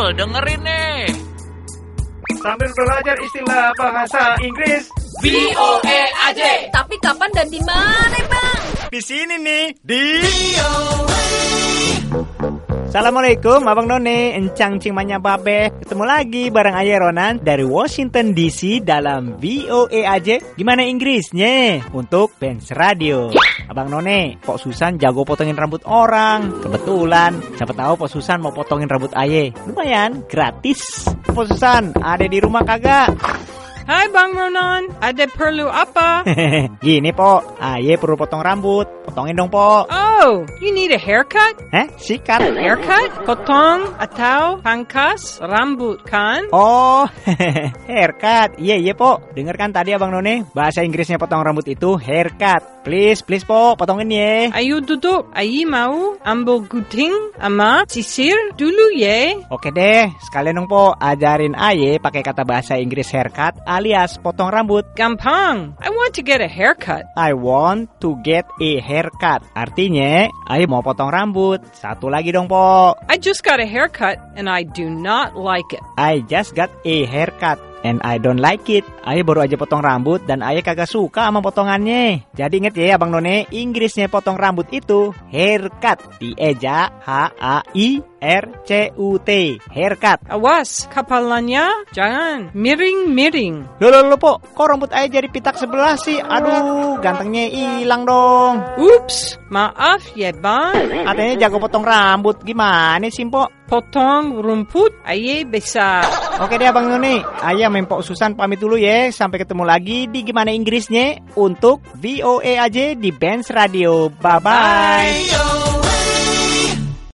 dengerin nih. Sambil belajar istilah bahasa Inggris. VOA aja. Tapi kapan dan di mana, Bang? Di sini nih, di VOA. Assalamualaikum Abang None, encang cingmanya babe. Ketemu lagi bareng Ayah Ronan dari Washington DC dalam VOA aja. Gimana Inggrisnya? Untuk Benz Radio. Abang None, Pok Susan jago potongin rambut orang. Kebetulan, siapa tahu Pok Susan mau potongin rambut Ayah. Lumayan, gratis. Pok Susan, ada di rumah kagak? Hai Bang Ronan, ada perlu apa? Gini Pok, Ayah perlu potong rambut. Potongin dong Pok. Oh, you need a haircut? Sikat. Haircut? Potong atau pangkas rambut kan? Oh, haircut. Iya Pok. Dengarkan tadi Abang None, bahasa Inggrisnya potong rambut itu haircut. Please Pok, potongin ya. Ayo duduk, Ayi mau ambil gunting sama sisir dulu ya. Oke deh, sekalian dong Pok, ajarin Aye pakai kata bahasa Inggris haircut alias potong rambut. Gampang, I want to get a haircut. I want to get a haircut. Artinya, Aye mau potong rambut. Satu lagi dong Pok. I just got a haircut and I do not like it. I just got a haircut and I don't like it. Ayah baru aja potong rambut dan ayah kagak suka sama potongannya. Jadi inget ya Abang None, Inggrisnya potong rambut itu haircut. Dieja HAIRCUT. Haircut. Awas, kepalanya jangan miring-miring. Loh Pok, kok rambut ayah jadi pitak sebelah sih? Aduh, gantengnya hilang dong. Ups, maaf ya Bang. Katanya jago potong rambut. Gimana sih Pok? Potong rumput, Ayah bisa. Oke deh Abang None, Ayah Pok Susan pamit dulu ya. Sampai ketemu lagi di Gimana Inggrisnya untuk VOA aja di Benz Radio. Bye-bye.